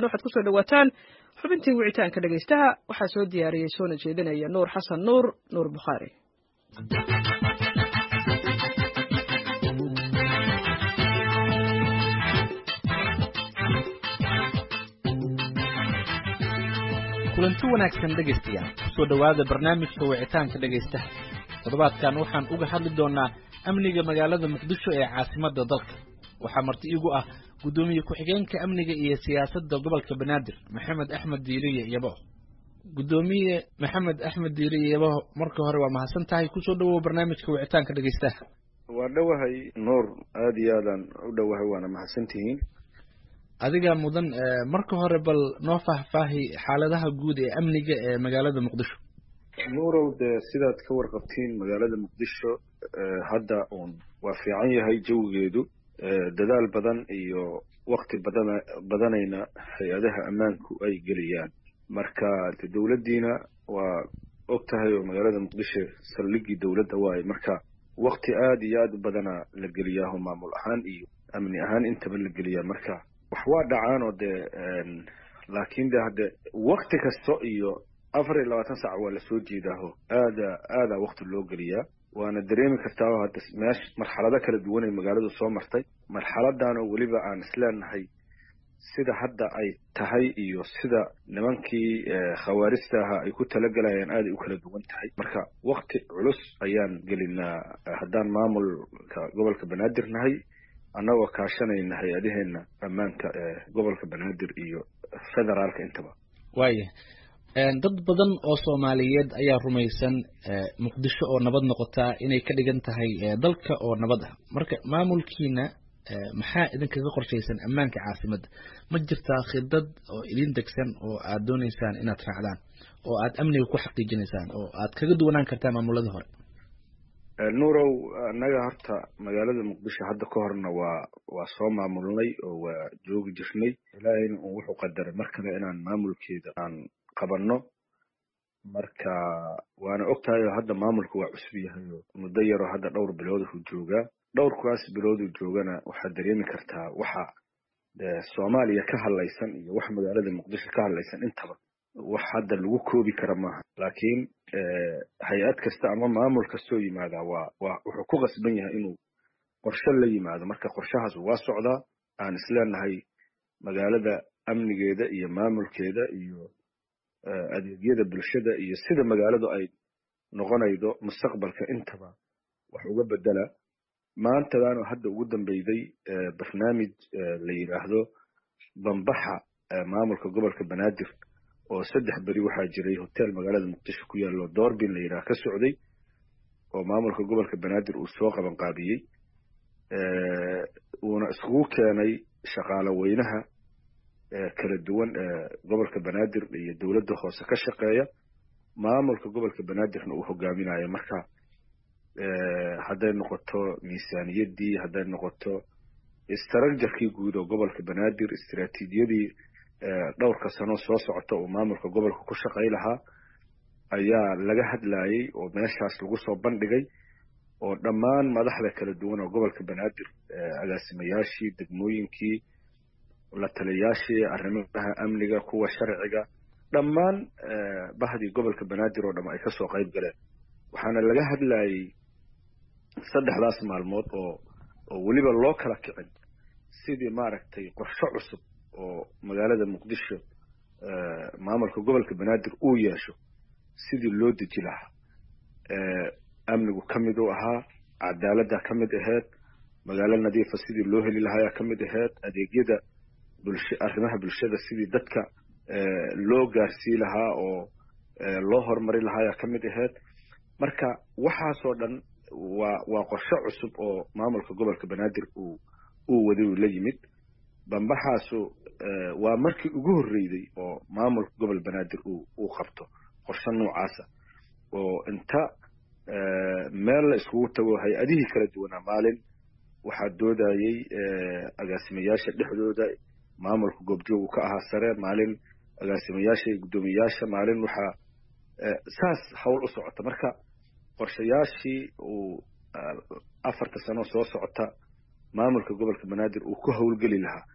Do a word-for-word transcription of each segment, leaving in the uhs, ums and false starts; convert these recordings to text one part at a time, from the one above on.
haatana waxaad kusoo dhawaataan xubintii wicitaanka dhegaystaha waxaa soo diyaariyey soona jeedinaya nuur xasan nuur nuur bukhaari. kulanti wanaagsan dhegaystayaal kusoo dhawaada barnaamijka wicitaanka dhegaystaha. toddobaadkan waxaan uga hadli doonaa amniga magaalada muqdisho ee caasimadda dalka. waxaa marti igu ah gudoomiye ku-xigeenka amniga iyo siyaasadda gobolka banaadir maxamed axmed diiriye yabo. gudoomiye maxamed axmed diiriye yabo, marka hore waa mahadsan tahay, kusoo dhawow barnaamijka wicitaanka dhegaystaha. waa dhowahay nuur, aada iyo aadaan u dhowahay, waana mahadsantihiin. adigaa mudan, marka hore bal noo faahfaahi xaaladaha guud ee amniga ee magaalada muqdisho. nuurow, dee sidaad ka warqabtiin magaalada muqdisho hadda uun waa fiican yahay jawigeedu. dadaal badan iyo wakti badan badanayna hay-adaha ammaanku ay geliyaan. marka de dowladdiina waa og tahay oo magaalada muqdisho saldhiggii dowladda waaye. marka wakti aada iyo aada u badana la geliyaaho maamul ahaan iyo amni ahaan intaba la geliyaa. marka wax waa dhacaan oo dee laakiin de hadde wakti kasto iyo afar iyo labaatan saac waa lasoo jeedaaho aada aada wakti loo geliyaa. waana dareemi kartaa hadda meesh marxalado kala duwan ay magaaladu soo martay. marxaladan oo weliba aan isleenahay sida hadda ay tahay iyo sida nimankii khawaarista ahaa ay ku talagalayaan aaday u kala duwan tahay. marka wakti culus ayaan gelinaa haddaan maamulka gobolka banaadir nahay, annagoo kaashanayna hay-adaheena ammaanka ee gobolka banaadir iyo federaalka intaba. waaya dad badan oo Soomaaliyeed ayaa rumaysan muqdisho oo nabad noqotaa inay ka dhigan tahay dalka oo nabad ah. marka maamulkiina maxaa idinkaga qorshaysan ammaanka caasimadda? ma jirtaa khidad oo idin degsan oo aad doonaysaan inaad raacdaan oo aad amniga ku xaqiijinaysaan oo aad kaga duwanaan kartaa maamuladii hore? nuurow, annaga horta magaalada muqdisho hadda ka horna waa waa soo maamulnay oo waa joogi jirnay. ilaahayna uu wuxuu qadaray mar kale inaan maamulkeeda aan qabanno. marka waana og tahay oo hadda maamulku waa cusub yahay oo muddo yaroo hadda dhowr bilood uu joogaa. dhowrkaas bilood uu joogana waxaad dareemi kartaa waxa Soomaaliya ka hadlaysan iyo wax magaalada muqdisho ka hadlaysan intaba wax hadda lagu koobi kara maaha. laakiin hay-ad kasta ama maamul kastoo yimaada waa waa wuxuu ku qasban yahay inuu qorshe la yimaado. marka qorshahaas waa socdaa. aan isleenahay magaalada amnigeeda iyo maamulkeeda iyo adeegyada bulshada iyo sida magaaladu ay noqonaydo mustaqbalka intaba wax uga bedela. maantadaanu hadda ugu dambeyday barnaamij la yiraahdo bambaxa maamulka gobolka banaadir oo saddex beri waxaa jiray hotel magaalada muqdisho ku yaalo doorbin la yiraahdo ka socday oo maamulka gobolka banaadir uu soo qaban qaabiyey uuna iskugu keenay shaqaale weynaha kala duwan gobolka banaadir iyo dowladda hoose ka shaqeeya. maamulka gobolka banaadirna uu hogaaminayo. marka hadday noqoto miisaaniyadii, hadday noqoto istarajarkii guud oo gobolka banaadir, istiraatiijiyadii dhowrka sano soo socota oo maamulka gobolka ku shaqay lahaa ayaa laga hadlayay oo meeshaas lagu soo bandhigay. oo dhammaan madaxda kala duwan oo gobolka banaadir, agaasimayaashii degmooyinkii, la taliyayaashii arrimaha amniga, kuwa sharciga, dhammaan bahdii gobolka banaadir oo dham ay ka soo qayb galeen. waxaana laga hadlayay saddexdaas maalmood oo oo weliba loo kala kicin sidii maaragtay qorshe cusub oo magaalada muqdisho maamulka gobolka banaadir uu yeesho sidii loo deji lahaa. amnigu ka mid u ahaa, cadaaladda ka mid ahayd, magaalo nadiifa sidii loo heli lahaa ka mid ahayd, adeegyada bulsho arrimaha bulshada sidii dadka loo gaarsii lahaa oo loo horumari lahaa ka mid ahayd. marka waxaasoo dhan waa waa qorshe cusub oo maamulka gobolka banaadir uu uu waday la yimid. bambaxaasu waa markii ugu horreeyay oo maamulka gobol banaadir uu uu qabto qorshe noocaasa oo inta meel la iskugu tago hay-adihii kala duwanaa. maalin waxaa doodayay agaasimayaasha dhexdooda, maamulka goobjoogu ka ahaa sare, maalin agaasimayaasha iyo guddoomiyayaasha, maalin waxaa saas hawl u socota. marka qorshayaashii uu afarta sano soo socota maamulka gobolka banaadir uu ku howlgeli lahaa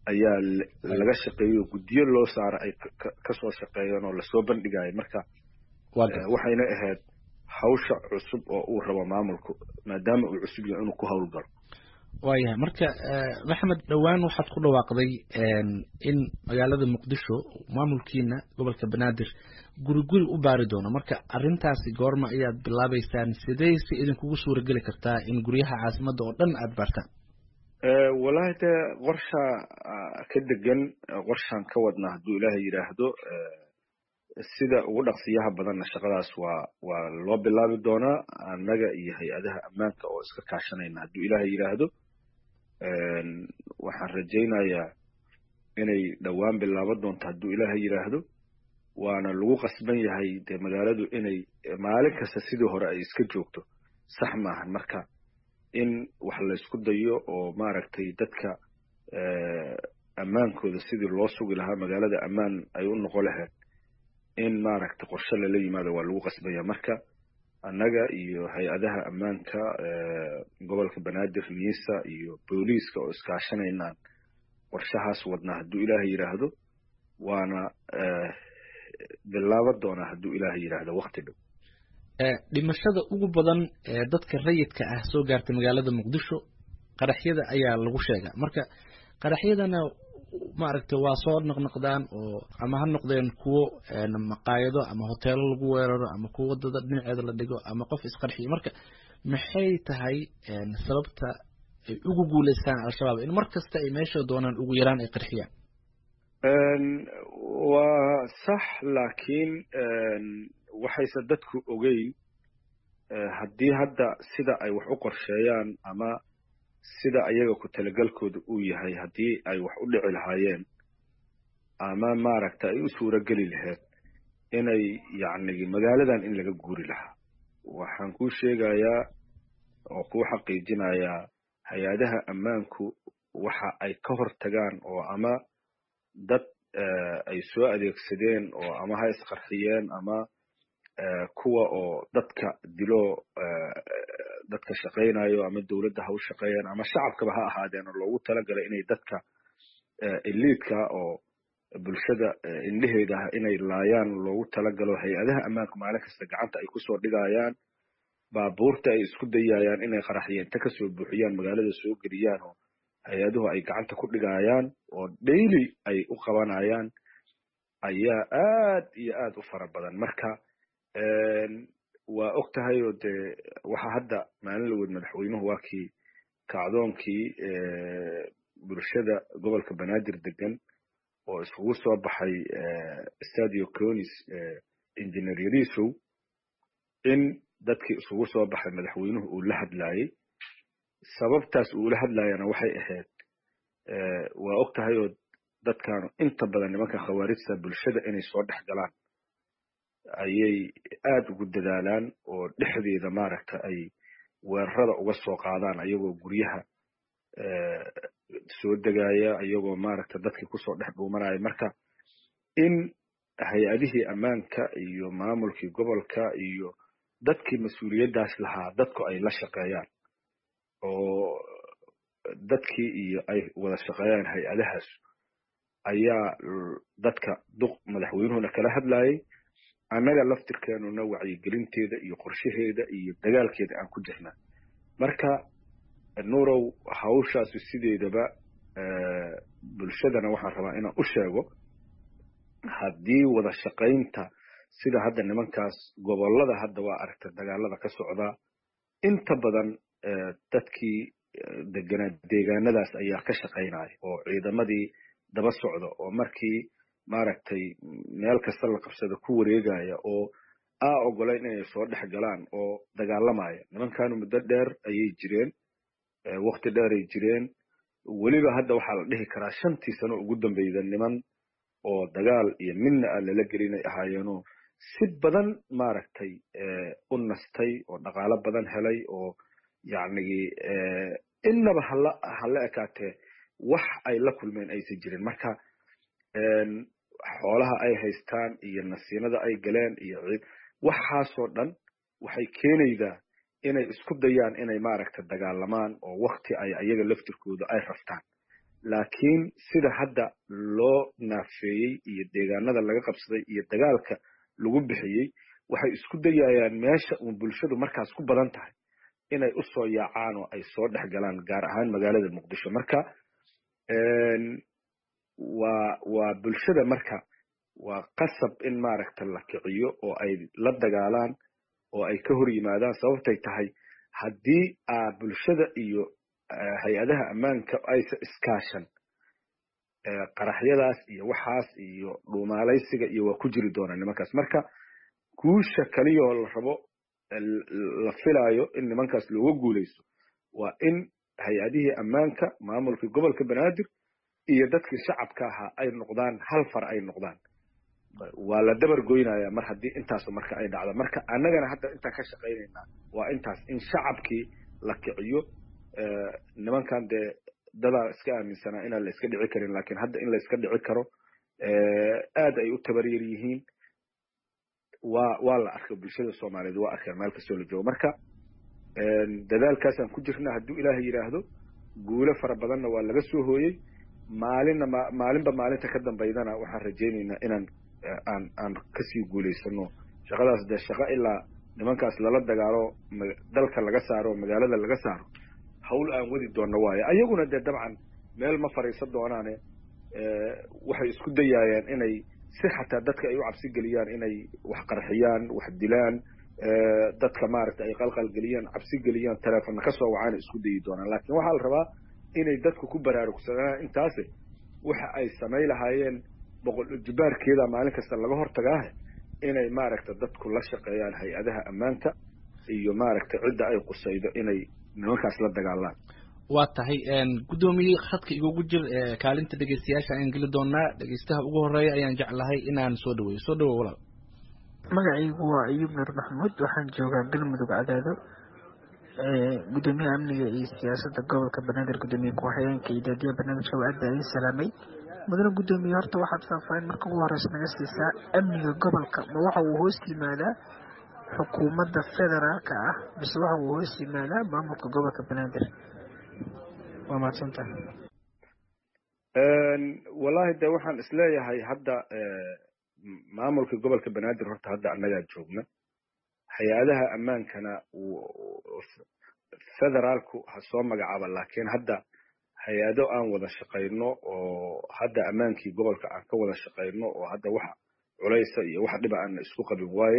ayaa laga shaqeeyo guddiyo loo saara ay kasoo shaqeeyeen oo lasoo bandhigayo marka waxayna ahayd hawsha cusub oo uu rabo maamulku maadaama uu cusub yahay inuu ku howlgalo waayahay marka maxamed dhowaan waxaad ku dhawaaqday in magaalada muqdisho maamulkiina gobolka banaadir guri guri u baari doono marka arrintaasi goorma ayaad bilaabaysaan sidee si idinkugu suurageli kartaa in guryaha caasimadda oo dhan aad baartaan wallaahi dee qorsha ka degan qorshaan ka wadnaa hadduu ilaahay yidhaahdo sida ugu dhaqsiyaha badanna shaqadaas waa waa loo bilaabi doonaa annaga iyo hay-adaha ammaanka oo iska kaashanayna hadduu ilaahay yidhaahdo waxaan rajaynayaa inay dhowaan bilaaban doonto hadduu ilaahay yidhaahdo waana lagu qasban yahay dee magaaladu inay maalin kasta sidii hore ay iska joogto sax maahan marka in wax laysku dayo oo maaragtay dadka ammaankooda sidii loo sugi lahaa magaalada ammaan ay u noqon lahayd in maaragtay qorshe lala yimaado waa lagu qasbaya marka annaga iyo hay-adaha ammaanka gobolka banaadir niisa iyo booliiska oo iskaashanaynaan qorshahaas wadnaa hadduu ilaahay yidhaahdo waana bilaaban doonaa hadduu ilaahay yidhaahdo wakti dhow dhimashada ugu badan ee dadka rayidka ah soo gaartay magaalada muqdisho qaraxyada ayaa lagu sheegaa marka qaraxyadana maaragtay waa soo noqnoqdaan oo ama ha noqdeen kuwo maqaayado ama hoteelo lagu weeraro ama kuwo wadada dhinaceeda la dhigo ama qof isqarxiyo marka maxay tahay sababta ay ugu guuleystaan al-shabaab in mar kasta ay meesha doonaan ugu yaraan ay qarxiyaan waa sax laakiin waxayse dadku ogeyn haddii hadda sida ay wax u qorsheeyaan ama sida ayaga ku talagalkooda uu yahay haddii ay wax u dhici lahaayeen ama maaragta ay u suurageli lahayd inay yacni magaaladan in laga guuri lahaa waxaan kuu sheegayaa oo kuu xaqiijinayaa hay-adaha ammaanku waxa ay ka hortagaan oo ama dad ay soo adeegsadeen oo ama ha isqarxiyeen ama kuwa oo dadka dilo dadka shaqaynayo ama dowladda ha u shaqeeyaan ama shacabkaba ha ahaadeen oo loogu talagalay inay dadka eliidka oo bulshada indheheeda ah inay laayaan loogu talagalo hay-adaha ammaanku maalin kasta gacanta ay kusoo dhigayaan baabuurta ay isku dayayaan inay qaraxyeenta kasoo buuxiyaan magaalada soo geliyaan oo hay-aduhu ay gacanta ku dhigayaan oo daily ay u qabanayaan ayaa aad iyo aad u fara badan marka waa og tahay oo dee waxa hadda maalin laweyd madaxweynuhu waa kii kacdoonkii bulshada gobolka banaadir degan oo iskugu soo baxay stadio conis engineer yarisow in dadkii isugu soo baxay madaxweynuhu uu la hadlaayey sababtaas uu la hadlaayana waxay ahayd waa og tahay oo dadkaanu inta badan nimanka khawaarijta bulshada inay soo dhex galaan ayay aad ugu dadaalaan oo dhexdeeda maaragta ay weerarada uga soo qaadaan ayagoo guryaha soo degaya ayagoo maaragta dadkii kusoo dhex dhuumanaya marka in hay-adihii ammaanka iyo maamulkii gobolka iyo dadkii mas-uuliyaddaas lahaa dadku ay la shaqeeyaan oo dadkii iyo ay wada shaqeeyaan hay-adahaas ayaa dadka duq madaxweynuhuna kala hadlayay annaga laftirkeenuna wacyigelinteeda iyo qorshaheeda iyo dagaalkeeda aan ku jirnaa marka nuurow hawshaasi sideedaba bulshadana waxaan rabaa inaan u sheego haddii wada shaqaynta sida hadda nimankaas gobollada hadda waa aragta dagaalada ka socdaa inta badan dadkii deganaa deegaanadaas ayaa ka shaqaynaya oo ciidamadii daba socda oo markii maaragtay meel kasta la qabsada ku wareegaya oo aa ogolayn inay soo dhex galaan oo dagaalamaya nimankanu muddo dheer ayay jireen wakti dheer ay jireen weliba hadda waxaa la dhihi karaa shantii sano ugu dambeyda niman oo dagaal iyo midna a lala gelinay ahaayeenoo si badan maaragtay u nastay oo dhaqaalo badan helay oo yacnigi innaba hala hala ekaatee wax ay la kulmeen aysan jirin marka xoolaha ay haystaan iyo nasiinada ay galeen iyo waxaasoo dhan waxay keenaydaa inay isku dayaan inay maaragta dagaalamaan oo wakti ay ayaga laftirkooda ay raftaan laakiin sida hadda loo naafeeyey iyo deegaanada laga qabsaday iyo dagaalka lagu bixiyey waxay isku dayayaan meesha uun bulshadu markaas ku badan tahay inay u soo yaacaan oo ay soo dhex galaan gaar ahaan magaalada muqdisho marka waa waa bulshada marka waa qasab in maaragta la kiciyo oo ay la dagaalaan oo ay ka hor yimaadaan sababtay tahay haddii aa bulshada iyo hay-adaha ammaanka aysa iskaashan qaraxyadaas iyo waxaas iyo dhuumaalaysiga iyo waa ku jiri doonaa nimankaas marka guusha kaliyoo la rabo la filaayo in nimankaas looga guulaysto waa in hay-adihii ammaanka maamulkii gobolka banaadir iyo dadkii shacabka ahaa ay noqdaan hal far ay noqdaan waa la dabar goynayaa mar haddii intaasu marka ay dhacdo marka annagana hadda intaan ka shaqaynaynaa waa intaas in shacabkii la kiciyo nimankan dee dadaa iska aaminsanaa inaan la iska dhici karin laakiin hadda in la iska dhici karo aad ay u tabaryar yihiin waa waa la arkay bulshada soomaaliyeed waa arkeen meel kastoo la joogo marka dadaalkaasaan ku jirna hadduu ilaahay yidhaahdo guulo fara badanna waa laga soo hooyey maalinna ma maalinba maalinta ka dambaydana waxaan rajaynaynaa inaan aan aan kasii guulaysano shaqadaas dee shaqo ilaa nimankaas lala dagaalo dalka laga saaro magaalada laga saaro hawl aan wadi doonno waayo ayaguna dee dabcan meel ma fariisan doonaane waxay isku dayaayeen inay si xataa dadka ay u cabsi geliyaan inay wax qarxiyaan wax dilaan dadka maaragta ay qalqal geliyaan cabsi geliyaan teleefonna ka soo wacaana isku dayi doonaan laakiin waxaa la rabaa inay dadku ku baraarugsadaan intaasi waxa ay samay lahaayeen boqol jibaarkeeda maalin kasta laga hortagaahe inay maaragta dadku la shaqeeyaan hay-adaha ammaanka iyo maaragta cidda ay qusaydo inay nimankaas la dagaalaan waa tahay guddoomiye khadka igugu jir kaalinta dhegeystayaasha ayaan geli doonaa dhegeystaha ugu horeeya ayaan jeclahay inaan soo dhaweeyo soo dhawow walaal magacaygu waa ayuub nur maxamuud waxaan joogaa galmudug cadaado gudoomiyaha amniga iyo siyaasadda gobolka banaadir gudoomiye ku-xigeenka iyo daadiyaha barnaamijka waa aad baa idin salaamay mudane gudoomiye horta waxaad faahfaahin marka ugu horeysa naga siisaa amniga gobolka ma waxa uu hoos yimaadaa xukuumadda federaalka ah mise waxa uu hoos yimaadaa maamulka gobolka banaadir waa mahadsantahay wallahi de waxaan isleeyahay hadda maamulka gobolka banaadir horta hadda annagaa joogna hay-adaha ammaankana federaalku ha soo magacaaba laakiin hadda hay-ado aan wada shaqayno oo hadda ammaankii gobolka aan ka wada shaqayno oo hadda wax culaysa iyo wax dhiba aan isku qabin waaye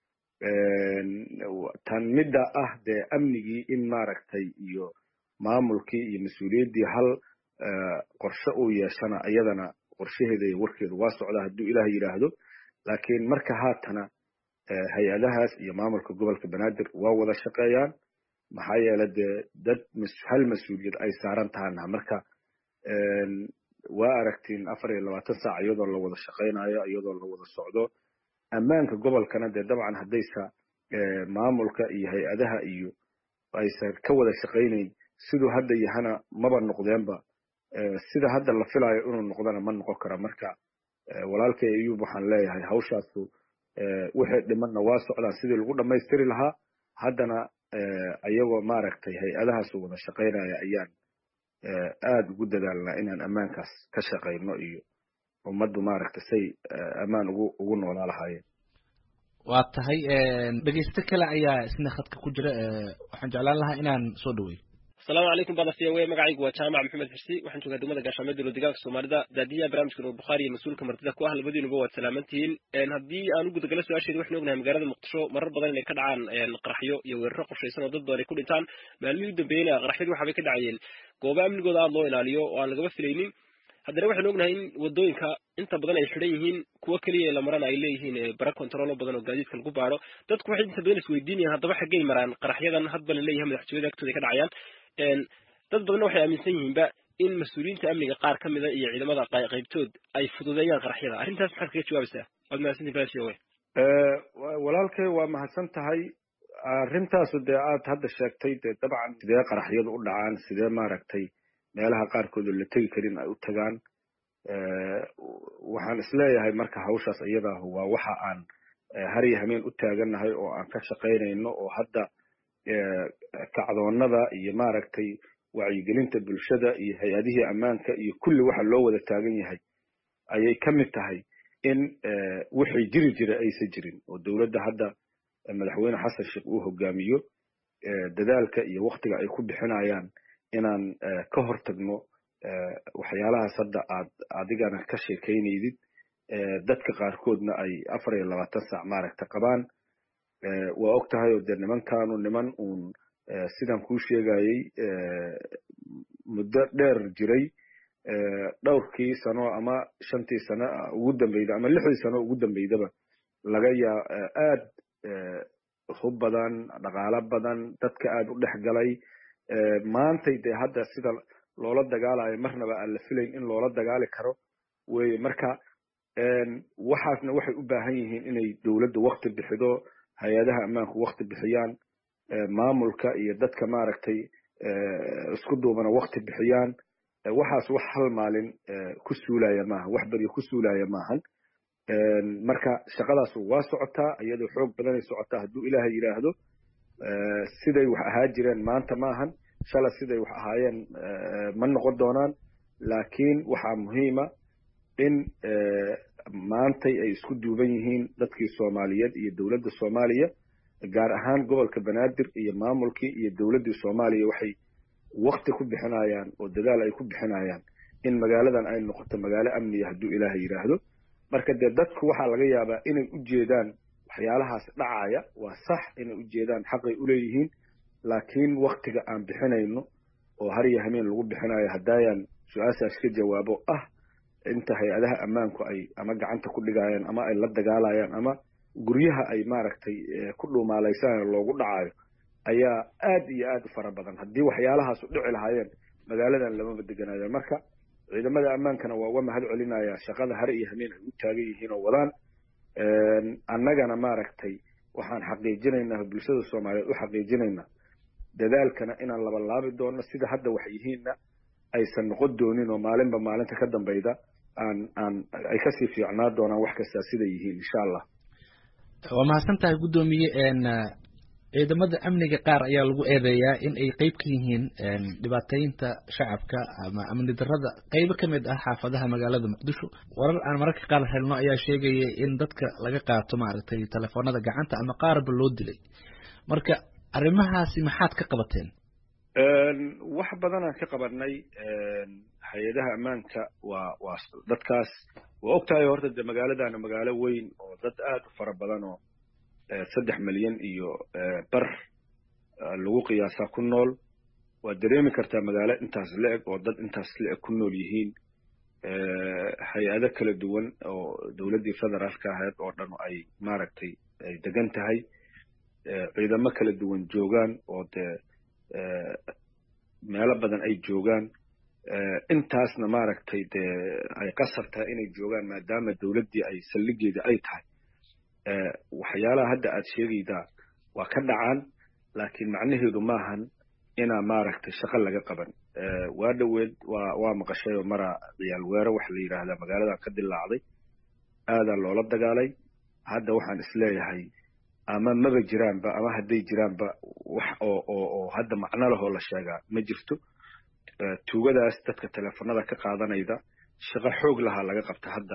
tan midda ah dee amnigii in maaragtay iyo maamulkii iyo mas-uuliyaddii hal qorshe uu yeeshana iyadana qorshaheeda iyo warkeedu waa socdaa hadduu ilaah yidhaahdo laakiin marka haatana hay-adahaas iyo maamulka gobolka banaadir waa wada shaqeeyaan maxaa yeele dee dad hal mas-uuliyad ay saaran tahana marka waa aragtiin afar iyo labaatan saac iyadoo la wada shaqaynayo iyadoo la wada socdo ammaanka gobolkana dee dabcan haddaysa maamulka iyo hay-adaha iyo aysan ka wada shaqaynayn siduu hadda yahana maba noqdeenba sida hadda la filaayo inuu noqdana ma noqon kara marka walaalkay ayuub waxaan leeyahay hawshaasu wixii dhimanna waa socdaan sidii lagu dhammaystiri lahaa haddana ayagoo maaragtay hay-adahaasu wada shaqaynaya ayaan aada ugu dadaalnaa inaan ammaankaas ka shaqayno iyo ummaddu maaragtay say ammaan ugu ugu noolaa lahaayeen waa tahay dhegeysto kale ayaa isna khadka ku jira waxaan jeclaan lahaa inaan soo dhaweeyo السلام عليكم بعض السيوية مقعيق وجامع محمد فرسي وحن شو قدومة قشامد ولدقاق سومالدا دادية برامج كنو بخاري مسؤول كمرتدى كواهل البدي نبوة سلامتين ان هدي أنا قد قلت أشهد وحنا وقنا مقارنة المقتشو مرة بدنا اللي كدعان قرحيو يورقوا شيء سنة ضد ولكل إنسان ما الميود بينا قرحيو وحبي كدعين قوبا من قد الله إلى اليو وأنا قبل سليني هذا وحنا وقنا هين ودوين كا أنت بدنا يحريهين كوكلي لمرنا إليهين برا كنترول بدنا وجديد كان قبارو تدك واحد أنت بدنا سويديني هذا واحد جاي مران قرحيو هذا بل اللي هم يحتوي ذاك تذكر عيان dad badan waxay aaminsan yihiinba in mas-uuliyiinta amniga qaar ka mida iyo ciidamada qaybtood ay fududeeyaan qaraxyada arrintaas maxaad kaga jawaabaysaa waad mahadsantihin baashiyowe walaalkay waa mahadsan tahay arrintaasu dee aad hadda sheegtay dee dabcan sidee qaraxyadu u dhacaan sidee maaragtay meelaha qaarkood oo la tegi karin ay u tagaan waxaan isleeyahay marka hawshaas iyadaahu waa waxa aan har iyo hameen u taagannahay oo aan ka shaqaynayno oo hadda kacdoonnada iyo maaragtay wacyigelinta bulshada iyo hay-adihii ammaanka iyo kulli waxa loo wada taagan yahay ayay ka mid tahay in wixii jiri jira aysan jirin oo dowladda hadda madaxweyne xasan sheekh uu hogaamiyo dadaalka iyo waktiga ay ku bixinayaan inaan ka hortagno waxyaalahaas hadda aad adigana ka sheekaynaydid dadka qaarkoodna ay afar iyo labaatan saac maaragta qabaan waa og tahay oo dee nimankaanu niman uun sidan kuu sheegayey muddo dheer jiray dhowrkii sano ama shantii sano ugu dambeyda ama lixdii sano ugu dambeydaba laga yaa aad hub badan dhaqaalo badan dadka aad u dhex galay maantay dee hadda sida loola dagaalayo marnaba aan la filayn in loola dagaali karo weye marka waxaasna waxay u baahan yihiin inay dowladda wakti bixido hay-adaha ammaanku wakti bixiyaan maamulka iyo dadka maaragtay isku duubana wakti bixiyaan waxaas wax hal maalin ku suulaya maaha wax beriyo ku suulaya maahan marka shaqadaas waa socotaa iyadoo xoog badanay socotaa hadduu ilaahay yidhaahdo siday wax ahaa jireen maanta maahan shala siday wax ahaayeen ma noqon doonaan laakiin waxaa muhiima in maantay ay isku duuban yihiin dadkii soomaaliyeed iyo dowladda soomaaliya gaar ahaan gobolka banaadir iyo maamulkii iyo dowladdii soomaaliya waxay wakti ku bixinayaan oo dadaal ay ku bixinayaan in magaaladan ay noqoto magaalo amniya hadduu ilaahay yidhaahdo marka dee dadku waxaa laga yaabaa inay u jeedaan waxyaalahaas dhacaya waa sax inay u jeedaan xaqay u leeyihiin laakiin waktiga aan bixinayno oo har iyo hameen lagu bixinayo haddayaan su-aashaas ka jawaabo ah inta hay-adaha ammaanku ay ama gacanta ku dhigayaan ama ay la dagaalayaan ama guryaha ay maaragtay ku dhuumaalaysanayaan loogu dhacayo ayaa aad iyo aad u fara badan haddii waxyaalahaas u dhici lahaayeen magaaladan lamaba deganaayo marka ciidamada ammaankana waa uga mahad celinayaa shaqada har iyo hameen ay u taagan yihiin oo wadaan annagana maaragtay waxaan xaqiijinaynaa bulshada soomaaliyeed u xaqiijinaynaa dadaalkana inaan labalaabi doono sida hadda wax yihiinna aysan noqon doonin oo maalinba maalinta ka dambayda aan aan ay kasii fiicnaa doonaan wax kastaa siday yihiin insha allah waa mahadsan tahay guddoomiye ciidamada amniga qaar ayaa lagu eedeeyaa in ay qeyb ka yihiin dhibaataynta shacabka ama amni darrada qeybo ka mid ah xaafadaha magaalada muqdisho warar aan mararka qaar helno ayaa sheegaya in dadka laga qaato maaragtay telefoonada gacanta ama qaarba loo dilay marka arrimahaasi maxaad ka qabateen wax badanaan ka qabanay hay-adaha ammaanka waa waa dadkaas waa og tahay horta de magaaladana magaalo weyn oo dad aad u fara badan oo saddex milyan iyo bar lagu qiyaasaa ku nool waa dareemi kartaa magaalo intaas la-eg oo dad intaas la-eg ku nool yihiin hay-ado kala duwan oo dowladdii federaalka ahayd oo dhan ay maaragtay ay degan tahay ciidamo kala duwan joogaan oo dee meelo badan ay joogaan intaasna maaragtay dee ay qasab tahay inay joogaan maadaama dowladdii ay saldhigeeda ay tahay waxyaalaha hadda aad sheegaydaa waa ka dhacaan laakiin macnaheedu maahan inaa maaragtay shaqo laga qaban waa dhoweed waa waa maqashay oo mara ciyaal weero waxa la yidhaahdaa magaaladan ka dilaacday aadaa loola dagaalay hadda waxaan isleeyahay ama maba jiraanba ama hadday jiraanba wax oo oo oo hadda macno lahoo la sheegaa ma jirto tuugadaas dadka teleefanada ka qaadanayda shaqo xoog lahaa laga qabta hadda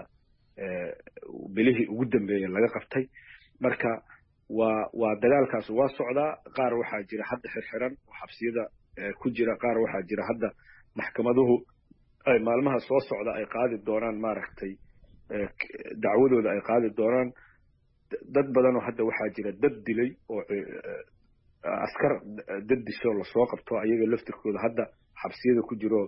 bilihii ugu dambeeyey laga qabtay marka waa waa dagaalkaas waa socdaa qaar waxaa jira hadda xirxiran oo xabsiyada ku jira qaar waxaa jira hadda maxkamaduhu ay maalmaha soo socda ay qaadi doonaan maaragtay dacwadooda ay qaadi doonaan dad badanoo hadda waxaa jira dad dilay oo askar dad disho lasoo qabto ayaga laftirkooda hadda xabsiyada ku jiro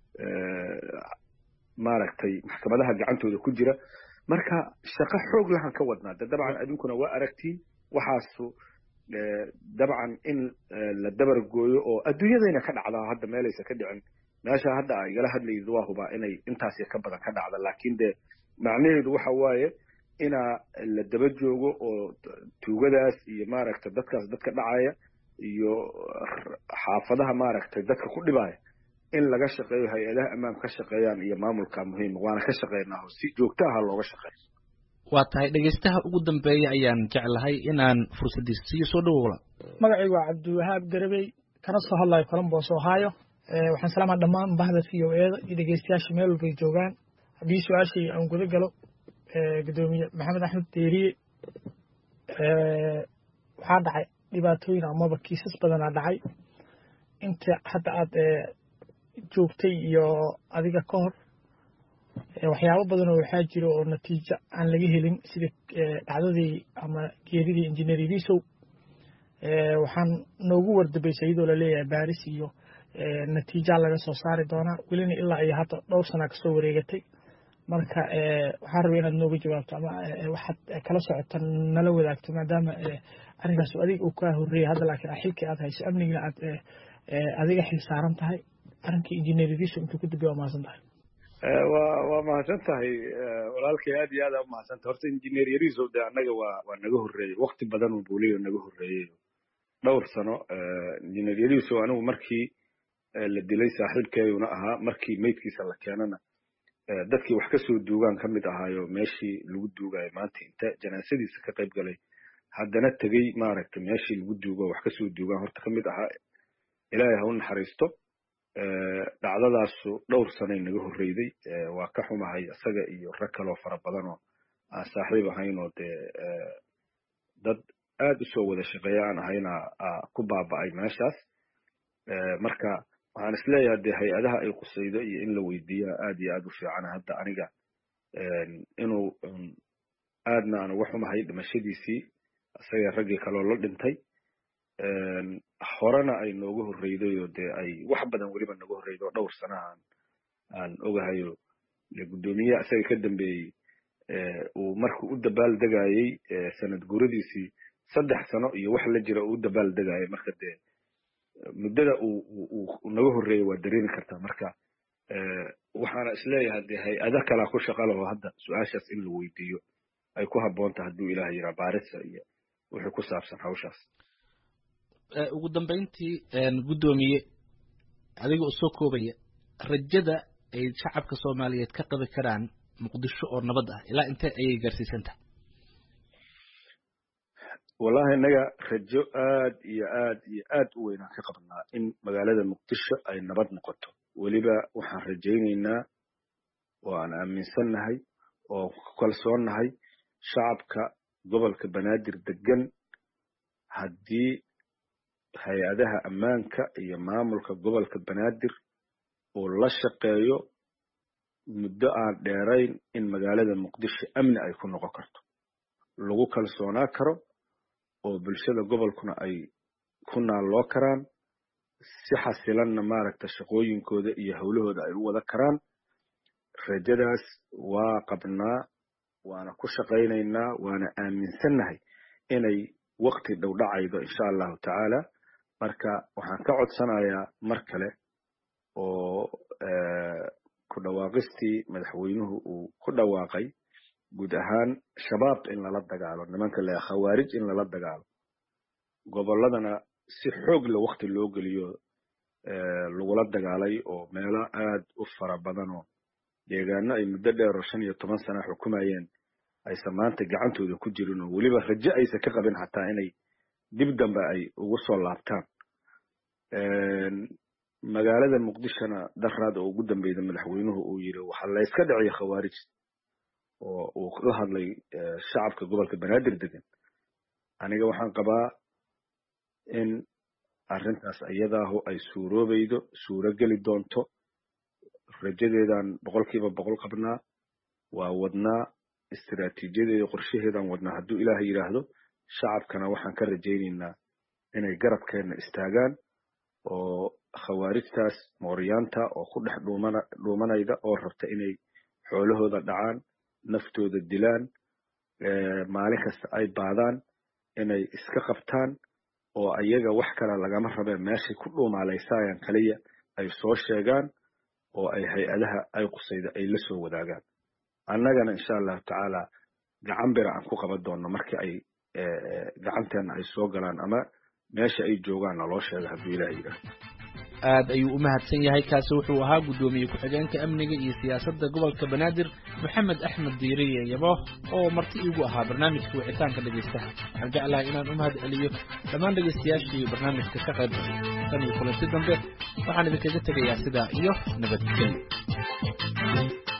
maaragtay maxkamadaha gacantooda ku jira marka shaqo xoog lahan ka wadnaa de dabcan adinkuna waa aragtiin waxaasu dabcan in la dabar gooyo oo adduunyadayna ka dhacdaa hadda meelaysa ka dhicin meesha hadda a igala hadlayid waa hubaa inay intaas ka badan ka dhacda laakiin de macnaheedu waxa waaye inaa la daba joogo oo tuugadaas iyo maaragtay dadkaas dadka dhacaya iyo xaafadaha maaragtay dadka ku dhibaya in laga shaqeeyo hay-adaha ammaanka ka shaqeeyaan iyo maamulka muhiima waana ka shaqeynaaho si joogto aha looga shaqeeyo waa tahay dhegaystaha ugu dambeeya ayaan jeclahay inaan fursadiisa siiyo soo dhawowla magacaygu waa cabdiwahaab garabey kana soo hadlayo colombos ohio waxaan salaamaa dhammaan bahda v o e da iyo dhegeystayaasha meel walbay joogaan. haddii su-aashii aan guda galo gudoomiye maxamed axmed deeriye, waxaa dhacay dhibaatooyin amaba kiisas badanaa dhacay inta hadda aad joogtay iyo adiga ka hor. waxyaabo badan oo waxaa jiro oo natiijo aan laga helin sida dhacdadii ama geeridii injineer Ilisow. waxaan noogu wardabaysay iyadoo laleeyahay baaris iyo natiijaa laga soo saari doonaa, welina ilaa iyo hadda dhowr sana kasoo wareegatay. marka waxaan rabay inaad nooga jawaabto ama waxaad kala socota nala wadaagto, maadaama arrinkaas adiga uu kaa horreeyay hadda, laakiin xilkii aad hayso amnigina aad adiga xil saaran tahay. arrinkii injineer Ilisow intuu ku dambeeya waa mahadsan tahay. waa waa mahadsan tahay walaalkay, aad iyo aad aa umahadsan tahay. horta injineer Ilisow de annaga waa waa naga horreeyey, wakti badan uu buuliyo naga horreeyey, dhowr sano. injineer Ilisow anigu markii la dilay saaxiibkeeduna ahaa, markii meydkiisa la keenana dadkii wax ka soo duugaan ka mid ahaayo meeshii lagu duugayo maanta inta janaasadiisa ka qayb galay haddana tegey maaragtay meeshii lagu duugo wax ka soo duugaan horta ka mid ahaa. ilaahay ha u naxariisto. dhacdadaasu dhowr sanay naga horreyday. waa ka xumahay isaga iyo rag kaloo fara badan oo aan saaxiib ahayn oo dee dad aad u soo wada shaqeeya aan ahayna ku baaba'ay meeshaas. marka waxaan isleeyahay dee hay-adaha ay qusaydo iyo in la weydiiya aad iyo aad u fiican. hadda aniga inuu aadna aan uga xumahay dhimashadiisii isaga raggii kaloo la dhintay. horena ay nooga horreyday oo dee ay wax badan weliba naga horreydo dhowr sana aan aan ogahayo gudoomiyaha isaga ka dambeeyey uu markuu u dabaal degayey sanad guuradiisii saddex sano iyo wax la jira uu u dabaal degayay. marka dee muddada uu naga horreeyey waa dareemi kartaa. marka waxaana isleeyahay dee hay-ada kalaa ku shaqa laho hadda su-aashaas in la weydiiyo ay ku habboonta hadduu ilaah yiraa baarisa iyo wixii ku saabsan hawshaas. ugu dambeyntii guddoomiye, adiga u soo koobaya rajada ay shacabka Soomaaliyeed ka qabi karaan Muqdisho oo nabad ah ilaa intee ayay gaarsiisan tahay? wallahi inaga rajo aad iyo aad iyo aad u weynaan ka qabnaa in magaalada Muqdisho ay nabad noqoto. weliba waxaan rajaynaynaa oo aan aaminsannahay oo ku kalsoonnahay shacabka gobolka Banaadir degan, haddii hay-adaha ammaanka iyo maamulka gobolka Banaadir uu la shaqeeyo muddo aan dheerayn in magaalada Muqdisho amni ay ku noqon karto, lagu kalsoonaa karo, oo bulshada gobolkuna ay ku naalloo karaan, si xasilanna maaragta shaqooyinkooda iyo howlahooda ay u wada karaan. rajadaas waa qabnaa, waana ku shaqaynaynaa, waana aaminsannahay inay waqti dhow dhacaydo insha allahu tacaala. marka waxaan ka codsanayaa mar kale oo ku dhawaaqistii madaxweynuhu uu ku dhawaaqay guud ahaan shabaab in lala dagaalo, nimanka le khawaarij in lala dagaalo, gobolladana si xoog la waqti loo geliyo lagula dagaalay, oo meelo aad u fara badan oo deegaano ay muddo dheer oo shan iyo toban sana xukumayeen aysan maanta gacantooda ku jirin, oo weliba rajo aysan ka qabin xataa inay dib dambe ay ugu soo laabtaan. magaalada Muqdishona daraad oo ugu dambeeyay madaxweynuhu uu yiri waxa la iska dhacay khawaarij, oo uu la hadlay shacabka gobolka Banaadir degan. aniga waxaan qabaa in arrintaas iyadaahu ay suuroobaydo, suuro geli doonto. rajadeedan boqolkiiba boqol qabnaa, waa wadnaa istiraatiijiyadeeda, qorshaheedan wadnaa hadduu ilaahay yiraahdo. shacabkana waxaan ka rajaynaynaa inay garabkeena istaagaan, oo khawaarijtaas mooryaanta oo ku dhex dhuumana dhuumanayda oo rabta inay xoolahooda dhacaan, naftooda dilaan, maalin kasta ay baadaan, inay iska qabtaan, oo ayaga wax kale lagama rabeen meeshay ku dhuumaalaysayaan kaliya ay soo sheegaan, oo ay hay-adaha ay qusayda ay la soo wadaagaan. annagana insha allahu tacaala gacan bira aan ku qaban doonno markii ay gacanteena ay soo galaan ama meesha ay joogaan naloo sheega hadduu ilaahay yidhaahdo. aad ayuu u mahadsan yahay kaasi wuxuu ahaa guddoomiye ku-xigeenka amniga iyo siyaasadda gobolka banaadir maxamed axmed diiriye yabo oo marti iigu ahaa barnaamijka wicitaanka dhegaystaha waxaan jeclahay inaan u mahad celiyo dhammaan dhegaystayaashii barnaamijka ka qayb tan iyo kulanti dambe waxaan idinkaga tegayaa sidaa iyo nabadgelyo